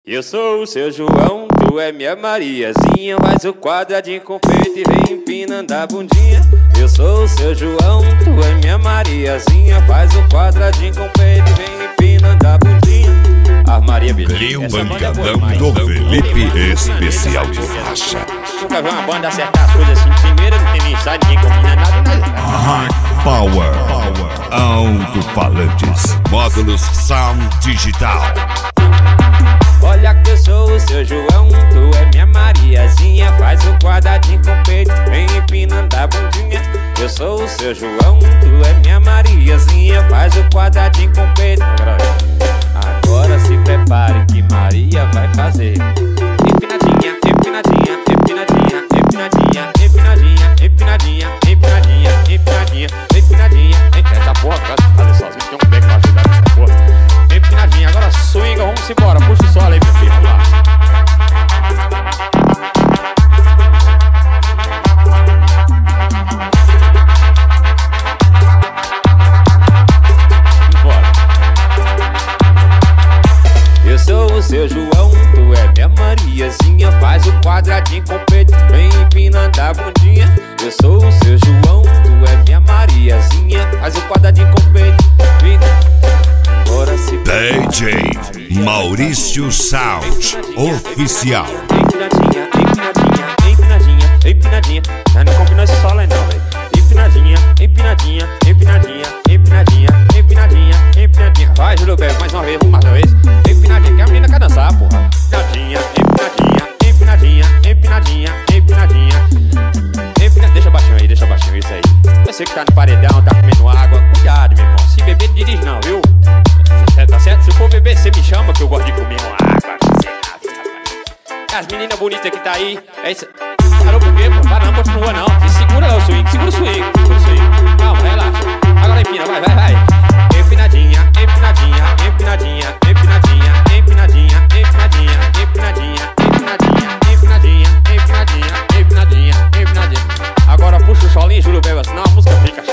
Eu sou o seu João, tu é minha Mariazinha. Faz o quadradinho com peito e vem empinando a bundinha. Eu sou o seu João, tu é minha Mariazinha. Faz o quadradinho com peito e vem empinando a bundinha. A Maria Grill Pancadão do Felipe, especial de faixa. Nunca vi uma banda acertar as coisas assim. Primeiro não tem nem ensaio, ninguém combina nada. Hard Power, alto-falantes, módulos Sound Digital. Olha que eu sou o seu João, tu é minha Mariazinha. Faz o quadradinho com peito, vem empinando a bundinha. Eu sou o seu João, tu é minha Mariazinha. Faz o quadradinho com peito. Agora se prepare que Maria vai fazer empinadinha, empinadinha, empinadinha, empinadinha, empinadinha, empinadinha, empinadinha, empinadinha, empinadinha. Essa porra, fazer sozinho, tem um pé pra ajudar nessa porra. Empinadinha, agora swinga, vamos embora. Puxa o solo aí, meu filho, vamos lá. Bora. Eu sou o seu João, tu é minha Mariazinha. Faz o quadradinho com peito, vem empinando a bundinha. Eu sou o seu João, tu é minha Mariazinha. Faz o quadradinho com peito, vem. DJ Maurício Sound Oficial. Empinadinha, empinadinha, empinadinha, empinadinha. Já não combinou esse solo aí não, velho. Empinadinha, empinadinha, empinadinha, empinadinha, empinadinha, empinadinha. Vai, Júlio Bebe, mais uma vez, vamos mais uma vez. Empinadinha, que a menina quer dançar, porra. Empinadinha, empinadinha, empinadinha, empinadinha, empinadinha. Deixa baixinho aí, isso aí. Você que tá no paredão, tá comendo água, cuidado, meu irmão. Se beber, não dirige não, viu? Tá certo? Se for beber, você me chama que eu gosto de comer uma água. As meninas bonitas que tá aí, é isso. Parou por quê, pô? Para não, continua não. Se segura o swing, segura o swing, segura o swing. Calma, relaxa. Agora empina, vai, vai, vai. Empinadinha, empinadinha, empinadinha, empinadinha, empinadinha, empinadinha, empinadinha, empinadinha, empinadinha, empinadinha, empinadinha, empinadinha. Agora puxa o solinho, Júlio Beba, senão a música fica